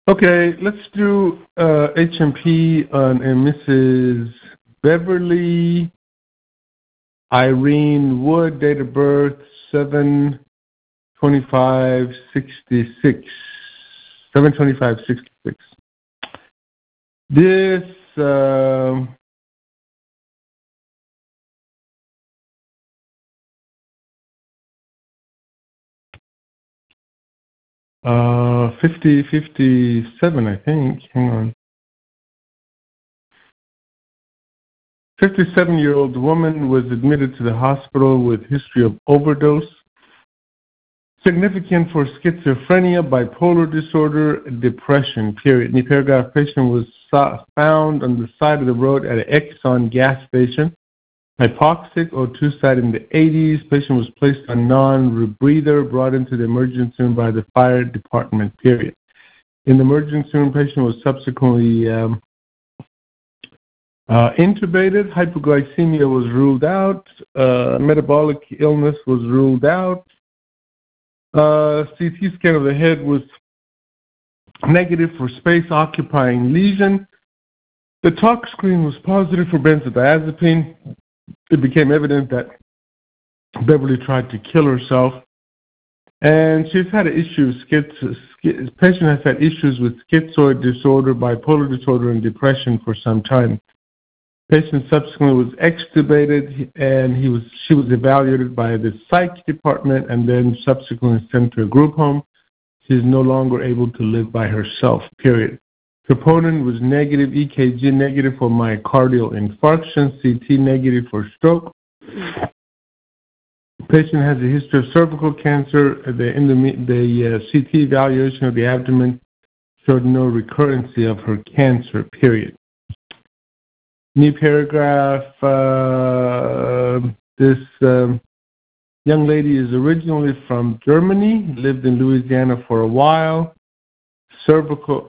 Okay, let's do HMP on Mrs. Beverly Irene Wood, date of birth 7/25/66. 7/25/66. This 57, I think. Hang on. 57-year-old woman was admitted to the hospital with history of overdose. Significant for schizophrenia, bipolar disorder, depression, period. The paragraph patient was found on the side of the road at an Exxon gas station. Hypoxic, O2 site in the 80s. Patient was placed on non-rebreather, brought into the emergency room by the fire department, period. In the emergency room, patient was subsequently intubated. Hypoglycemia was ruled out. Metabolic illness was ruled out. CT scan of the head was negative for space-occupying lesion. The tox screen was positive for benzodiazepine. It became evident that Beverly tried to kill herself. And she's had issues. Patient has had issues with schizoid disorder, bipolar disorder, and depression for some time. Patient subsequently was extubated, and she was evaluated by the psych department and then subsequently sent to a group home. She's no longer able to live by herself, period. Troponin was negative, EKG negative for myocardial infarction, CT negative for stroke. Patient has a history of cervical cancer. The CT evaluation of the abdomen showed no recurrency of her cancer, period. New paragraph, this young lady is originally from Germany, lived in Louisiana for a while. She was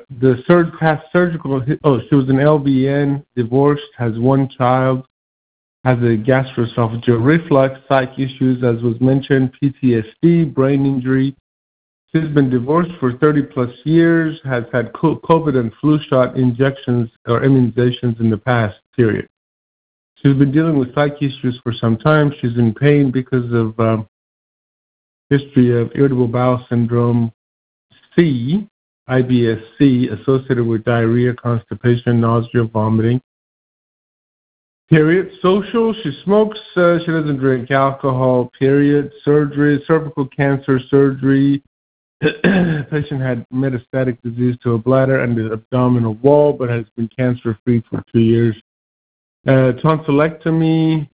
an LVN, divorced, has one child, has a gastroesophageal reflux, psych issues, as was mentioned, PTSD, brain injury. She's been divorced for 30-plus years, has had COVID and flu shot injections or immunizations in the past, period. She's been dealing with psych issues for some time. She's in pain because of history of irritable bowel syndrome C, IBS-C, associated with diarrhea, constipation, nausea, vomiting. Period. Social, she smokes, she doesn't drink alcohol, period. Surgery, cervical cancer surgery. Patient had metastatic disease to a bladder and the abdominal wall, but has been cancer-free for 2 years. Tonsillectomy,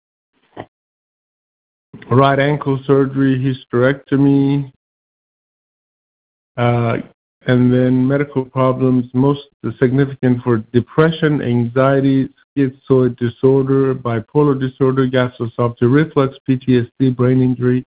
right ankle surgery, hysterectomy, and then medical problems, most significant for depression, anxiety, schizoid disorder, bipolar disorder, gastroesophageal reflux, PTSD, brain injury.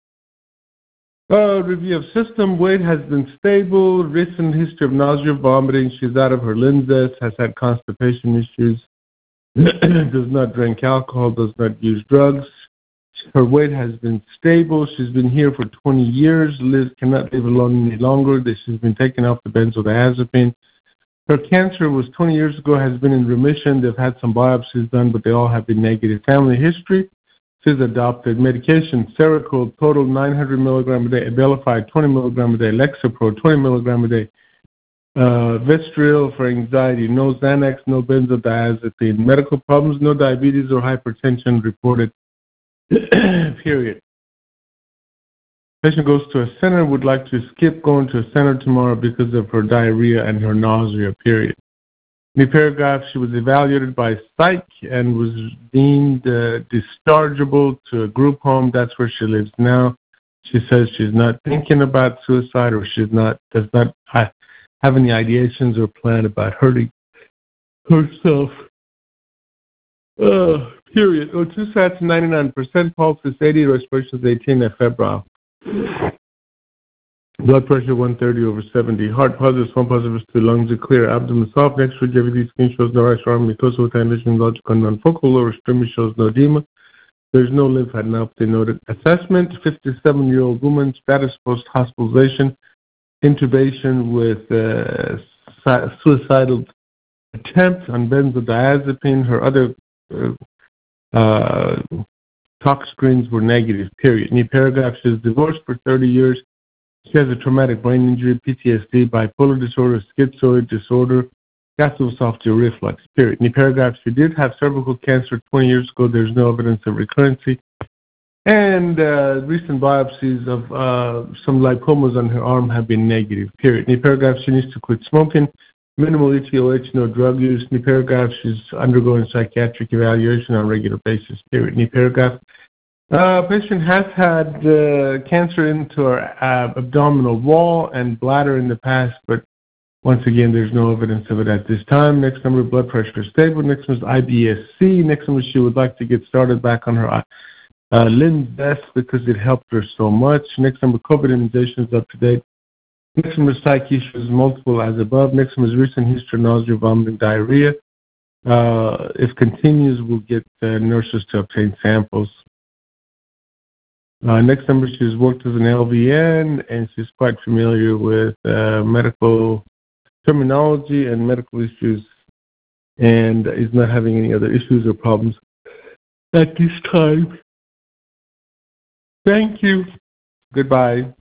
Review of system, weight has been stable, recent history of nausea, vomiting, she's out of her lenses, has had constipation issues, does not drink alcohol, does not use drugs. Her weight has been stable. She's been here for 20 years, cannot live alone any longer. She's been taken off the benzodiazepine. Her cancer was 20 years ago, has been in remission. They've had some biopsies done, but they all have been negative. Family history. She's adopted. Medication, Seroquel, total 900 milligram a day. Abilify, 20 milligram a day. Lexapro, 20 milligram a day. Vespril for anxiety. No Xanax, no benzodiazepine. Medical problems, no diabetes or hypertension reported. Period. Patient goes to a center, would like to skip going to a center tomorrow because of her diarrhea and her nausea, period. In the paragraph, she was evaluated by psych and was deemed dischargeable to a group home. That's where she lives now. She says she's not thinking about suicide, or does not have any ideations or plan about hurting herself. Period. O2 sats 99%, pulse is 80, respiration is 18, febrile. Blood pressure 130/70. Heart positive, swamp positive to lungs are clear. Abdomen soft. X-ray JVD skin shows no rash, arm mucosa with condition logical non-focal. Lower extremity shows no edema. There's no lymphadenopathy noted. Assessment: 57-year-old woman. Status post hospitalization. intubation with suicidal attempt on benzodiazepine. Her other tox screens were negative, period. In the paragraph, she was divorced for 30 years. She has a traumatic brain injury, PTSD, bipolar disorder, schizoid disorder, gastroesophageal reflux, period. In the paragraph, she did have cervical cancer 20 years ago. There's no evidence of recurrency. And recent biopsies of some lipomas on her arm have been negative, period. In the paragraph, she needs to quit smoking. Minimal ETOH, no drug use. In the paragraph, she's undergoing psychiatric evaluation on a regular basis, period. In the paragraph, patient has had cancer into her abdominal wall and bladder in the past, but once again, there's no evidence of it at this time. Next number, blood pressure is stable. Next one is IBS-C. Next one, she would like to get started back on her LINZESS because it helped her so much. Next number, COVID immunization is up to date. Next one is psych issues, multiple as above. Next one is recent history, nausea, vomiting, diarrhea. If continues, we'll get nurses to obtain samples. Next number, she's worked as an LVN, and she's quite familiar with medical terminology and medical issues, and is not having any other issues or problems at this time. Thank you. Goodbye.